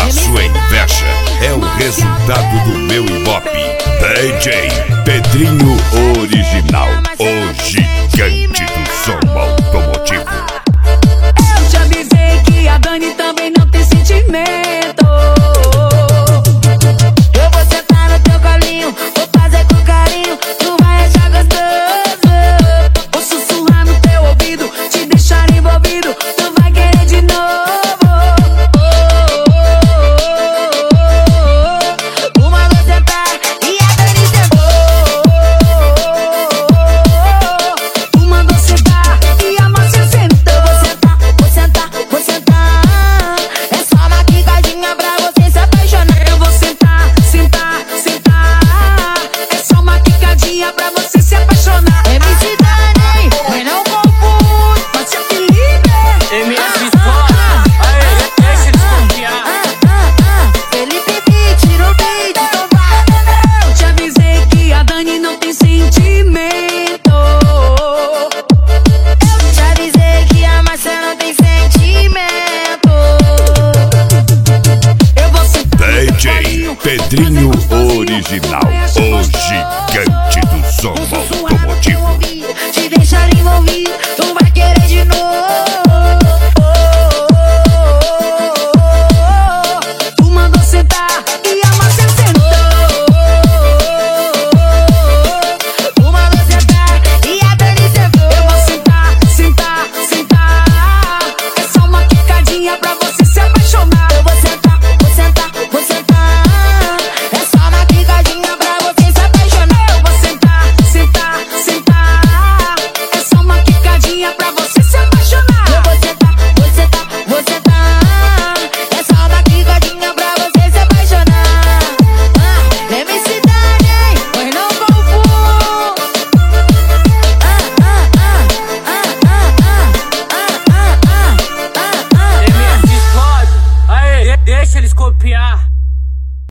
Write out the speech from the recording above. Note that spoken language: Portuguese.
A sua inveja é o resultado do meu ibope. DJ Pedrinho Original, o gigante do som automotivo. Eu te avisei que a Dani também não tem sentimento. Eu vou sentar no teu colinho, vou fazer com carinho, tu vai achar gostoso. Vou sussurrar no teu ouvido, te deixar envolvido, tu vai querer de novo. Uma vou sentar e a Dani sentou. Uma vou sentar e a Márcia sentou. Vou sentar, vou sentar. É só uma quicadinha pra você se apaixonar. Eu vou sentar, sentar, sentar. É só uma quicadinha pra você se apaixonar. MC Dani, mas não confunde, Márcia Felipe. MS Foda, aí, deixa desconfiar. Felipe Beat, tira o beat, então vai. Eu te avisei que a Dani não tem sentimento. Eu te avisei que a Márcia não tem sentimento. Eu vou sentar no teu DJ colinho, Pedrinho vou fazer gostosinho, Original, tu vai achar o gostoso. gigante do som Vou automotivo.